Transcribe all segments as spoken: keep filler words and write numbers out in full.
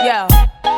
Yo,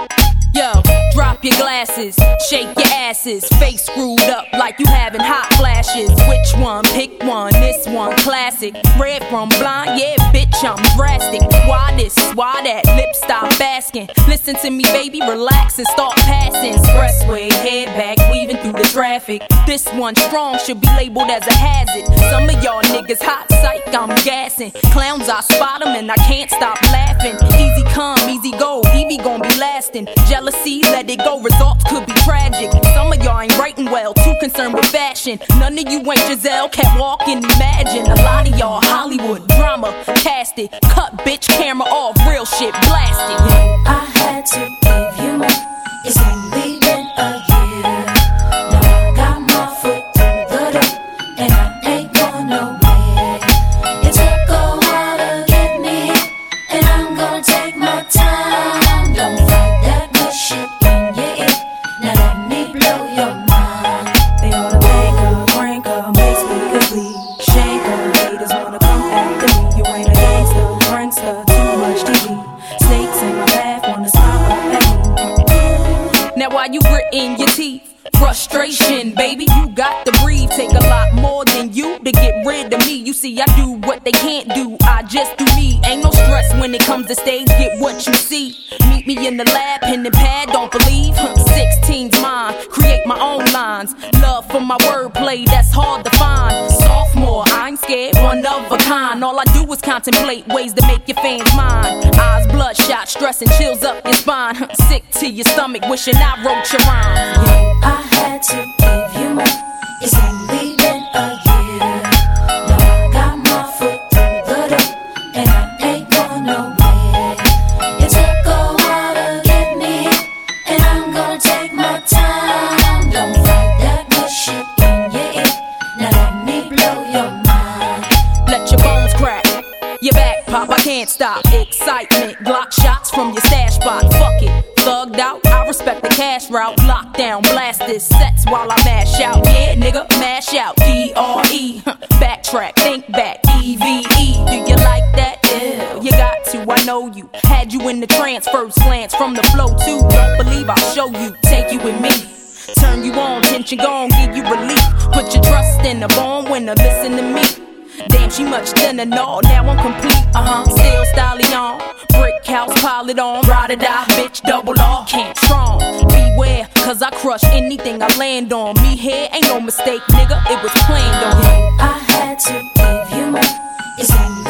yo, drop your glasses, shake your asses, face screwed up like you having hot flashes. Which one? Pick one, this one classic. Red from blind, yeah, bitch, I'm drastic. Why this, why that, lips stop asking. Listen to me, baby, relax and start passing. Expressway, head back, weaving through the traffic. This one strong, should be labeled as a hazard. Some of y'all niggas hot psych, I'm gassing. Clowns, I spot them and I can't stop laughing. Easy come, easy go, Evie gon' be lasting. Jealousy, let it go, results could be tragic. Some of y'all ain't writing well, too concerned with fashion. None of you ain't Giselle, can't walk and imagine. A lot of y'all Hollywood drama, cast it. Cut bitch camera off, real shit blasted. I had to give you more. It's only been a year. Now I got my foot through the door, and I ain't going nowhere. It took a while to get me here, and I'm gonna take my time. Don't fight that good shit in your ear. Now let me blow your mind. They ought to thank her, prank her, makes me complete. Shank her, haters wanna come after me. You ain't a gangster, prankster, too much T V. Snakes in my path wanna smile up at me. Now while you gritting your teeth, frustration, baby, you got to breathe. Take a lot more than you to get rid of me. You see, I do what they can't do, I just do me. Ain't no stress when it comes to stage, get what you see. Meet me in the lab, pen and pad, don't believe. sixteen's mine, create my own lines. Love for my wordplay, that's hard to find. Sophomore, I ain't scared, one of a kind. All I do is contemplate ways to make your fans mine. Eyes bloodshot, stress and chills up your spine. Sick to your stomach, wishing I wrote your rhymes. I had to give you more. It's only been a year. Now I got my foot through the door, and I ain't going nowhere. It took a while to get me here, and I'm gonna take my time. Don't fight that good shit in your ear. Now let me blow your mind. Let your bones crack, your back pop, I can't stop. Excitement, Glock shots from your stash spot. Fuck it, thugged out, I respect the cash route. Lockdown, blast this sets while I mash out. Yeah, nigga, mash out, D R E. Backtrack, think back, E V E. Do you like that? Yeah, you got to, I know you. Had you in the trance, first glance from the flow too. Don't believe I'll show you, take you with me. Turn you on, tension gone, give you relief. Put your trust in the born winner, listen to me. Damn, she much thinner, no, now I'm complete, uh-huh. Still stallion, brick house, pile it on. Ride or die, bitch, double R, can't strong. Beware, cause I crush anything I land on. Me here ain't no mistake, nigga, it was planned on. I had to give you more. It's only